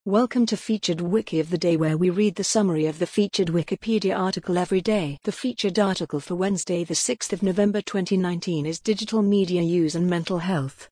Welcome to Featured Wiki of the Day, where we read the summary of the featured Wikipedia article every day. The featured article for Wednesday, the 6th of November 2019 is Digital Media Use and Mental Health.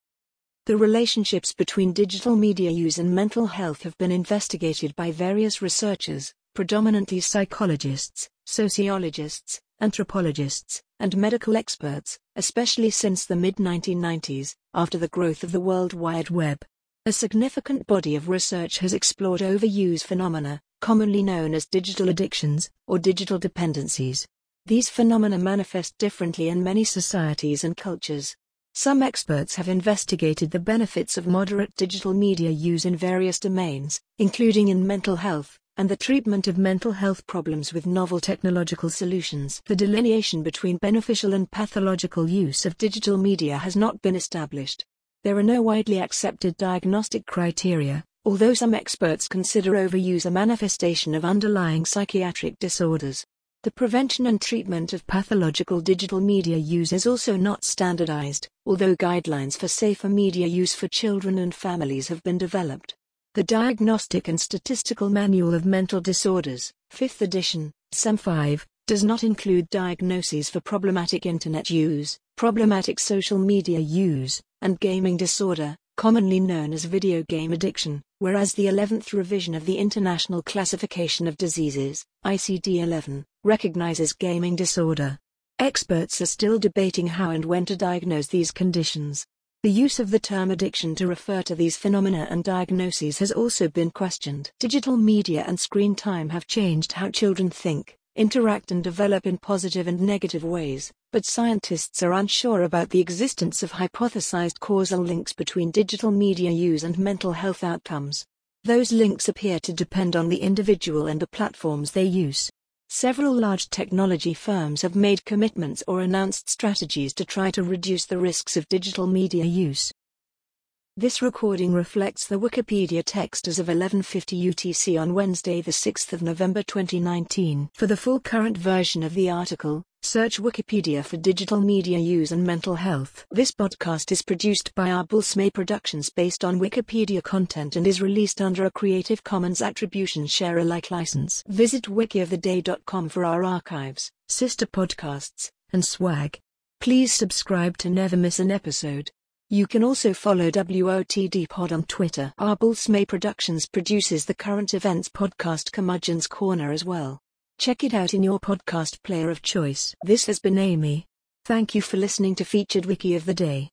The relationships between digital media use and mental health have been investigated by various researchers, predominantly psychologists, sociologists, anthropologists, and medical experts, especially since the mid-1990s, after the growth of the World Wide Web. A significant body of research has explored overuse phenomena, commonly known as digital addictions, or digital dependencies. These phenomena manifest differently in many societies and cultures. Some experts have investigated the benefits of moderate digital media use in various domains, including in mental health, and the treatment of mental health problems with novel technological solutions. The delineation between beneficial and pathological use of digital media has not been established. There are no widely accepted diagnostic criteria, although some experts consider overuse a manifestation of underlying psychiatric disorders. The prevention and treatment of pathological digital media use is also not standardized, although guidelines for safer media use for children and families have been developed. The Diagnostic and Statistical Manual of Mental Disorders, 5th edition, SEM5, does not include diagnoses for problematic internet use, problematic social media use, and gaming disorder, commonly known as video game addiction, whereas the 11th revision of the International Classification of Diseases, ICD-11, recognizes gaming disorder. Experts are still debating how and when to diagnose these conditions. The use of the term addiction to refer to these phenomena and diagnoses has also been questioned. Digital media and screen time have changed how children think, interact and develop in positive and negative ways, but scientists are unsure about the existence of hypothesized causal links between digital media use and mental health outcomes. Those links appear to depend on the individual and the platforms they use. Several large technology firms have made commitments or announced strategies to try to reduce the risks of digital media use. This recording reflects the Wikipedia text as of 11:50 UTC on Wednesday, the 6th of November 2019. For the full current version of the article, search Wikipedia for digital media use and mental health. This podcast is produced by Arbulsmay Productions based on Wikipedia content and is released under a Creative Commons Attribution Share Alike license. Visit wikioftheday.com for our archives, sister podcasts, and swag. Please subscribe to never miss an episode. You can also follow WOTD Pod on Twitter. Arbulsmay Productions produces the current events podcast Curmudgeon's Corner as well. Check it out in your podcast player of choice. This has been Amy. Thank you for listening to Featured Wiki of the Day.